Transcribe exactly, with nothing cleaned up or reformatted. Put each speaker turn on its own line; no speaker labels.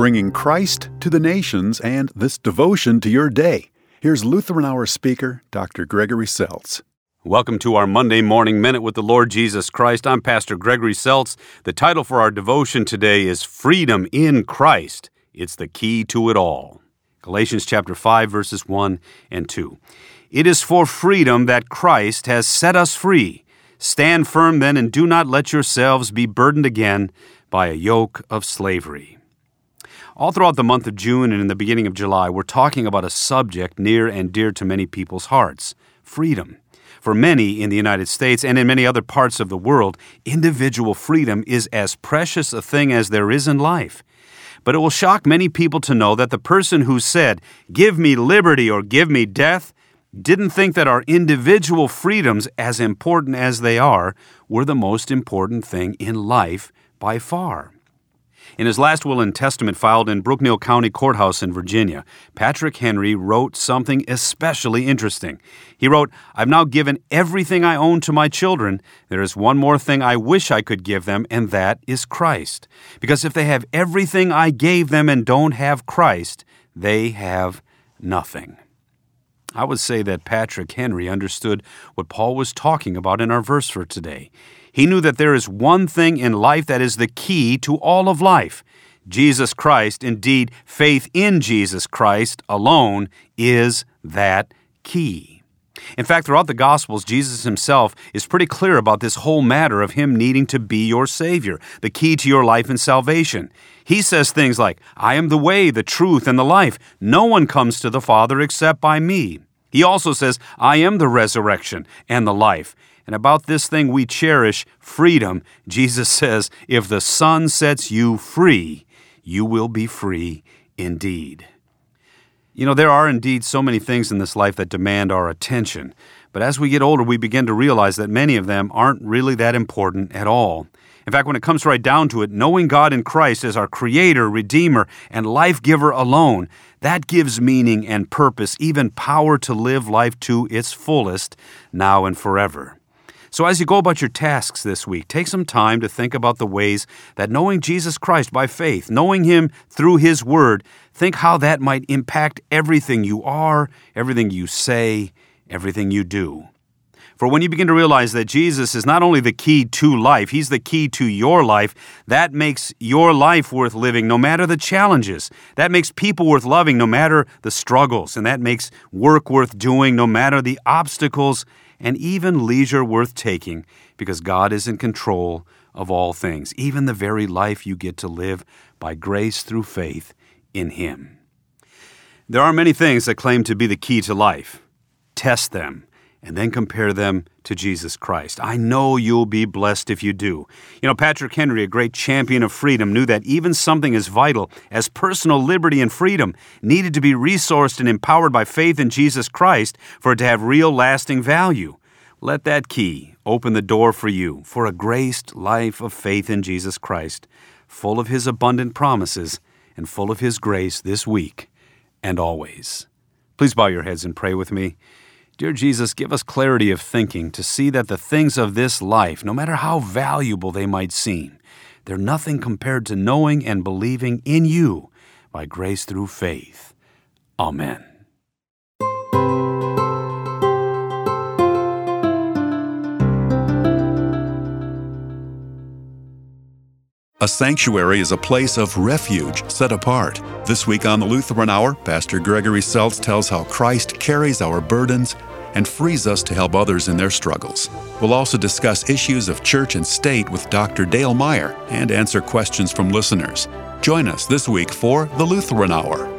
bringing Christ to the nations and this devotion to your day. Here's Lutheran Hour speaker, Doctor Gregory Seltz.
Welcome to our Monday Morning Minute with the Lord Jesus Christ. I'm Pastor Gregory Seltz. The title for our devotion today is Freedom in Christ. It's the key to it all. Galatians chapter five, verses one and two. It is for freedom that Christ has set us free. Stand firm then, and do not let yourselves be burdened again by a yoke of slavery. All throughout the month of June and in the beginning of July, we're talking about a subject near and dear to many people's hearts, freedom. For many in the United States and in many other parts of the world, individual freedom is as precious a thing as there is in life. But it will shock many people to know that the person who said, "Give me liberty or give me death," didn't think that our individual freedoms, as important as they are, were the most important thing in life by far. In his last will and testament filed in Brookneal County Courthouse in Virginia, Patrick Henry wrote something especially interesting. He wrote, "I've now given everything I own to my children. There is one more thing I wish I could give them, and that is Christ. Because if they have everything I gave them and don't have Christ, they have nothing." I would say that Patrick Henry understood what Paul was talking about in our verse for today. He knew that there is one thing in life that is the key to all of life. Jesus Christ, indeed, faith in Jesus Christ alone is that key. In fact, throughout the Gospels, Jesus himself is pretty clear about this whole matter of him needing to be your Savior, the key to your life and salvation. He says things like, "I am the way, the truth, and the life. No one comes to the Father except by me." He also says, "I am the resurrection and the life." And about this thing we cherish, freedom, Jesus says, "If the Son sets you free, you will be free indeed." You know, there are indeed so many things in this life that demand our attention. But as we get older, we begin to realize that many of them aren't really that important at all. In fact, when it comes right down to it, knowing God in Christ as our Creator, Redeemer, and life-giver alone, that gives meaning and purpose, even power to live life to its fullest, now and forever. So as you go about your tasks this week, take some time to think about the ways that knowing Jesus Christ by faith, knowing Him through His Word, think how that might impact everything you are, everything you say, everything you do. For when you begin to realize that Jesus is not only the key to life, He's the key to your life, that makes your life worth living no matter the challenges. That makes people worth loving no matter the struggles. And that makes work worth doing no matter the obstacles, and even leisure worth taking, because God is in control of all things, even the very life you get to live by grace through faith in Him. There are many things that claim to be the key to life. Test them, and then compare them to Jesus Christ. I know you'll be blessed if you do. You know, Patrick Henry, a great champion of freedom, knew that even something as vital as personal liberty and freedom needed to be resourced and empowered by faith in Jesus Christ for it to have real lasting value. Let that key open the door for you for a graced life of faith in Jesus Christ, full of His abundant promises and full of His grace this week and always. Please bow your heads and pray with me. Dear Jesus, give us clarity of thinking to see that the things of this life, no matter how valuable they might seem, they're nothing compared to knowing and believing in You by grace through faith. Amen.
A sanctuary is a place of refuge set apart. This week on the Lutheran Hour, Pastor Gregory Seltz tells how Christ carries our burdens and frees us to help others in their struggles. We'll also discuss issues of church and state with Doctor Dale Meyer and answer questions from listeners. Join us this week for the Lutheran Hour.